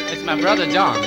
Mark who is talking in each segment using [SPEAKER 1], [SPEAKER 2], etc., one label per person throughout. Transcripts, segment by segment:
[SPEAKER 1] It's my brother John.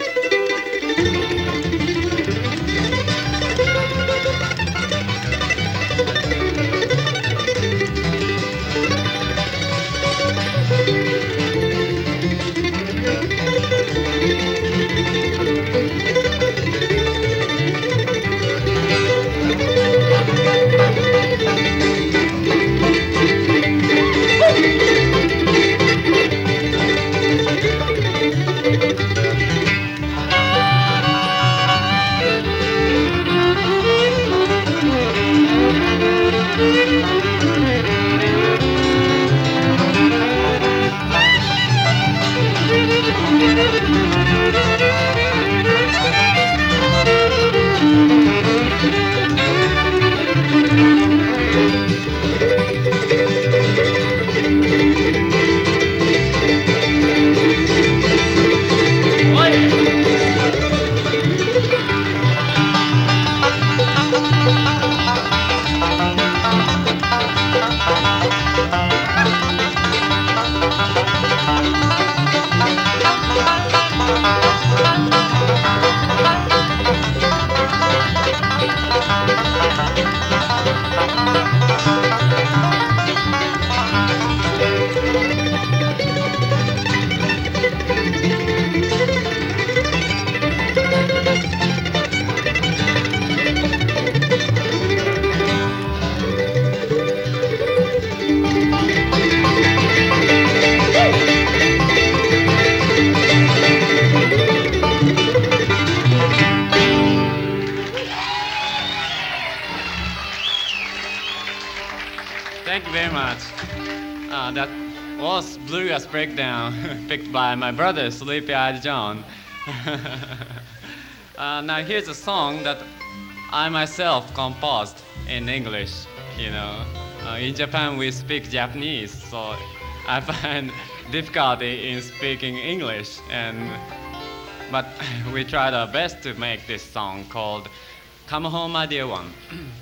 [SPEAKER 1] Thank you very much. That was Bluegrass Breakdown, picked by my brother, Sleepy Eyed John. Now here's a song that I myself composed in English. You know, in Japan we speak Japanese, so I find difficulty in speaking English, but we tried our best to make this song called "Come Home, My Dear One."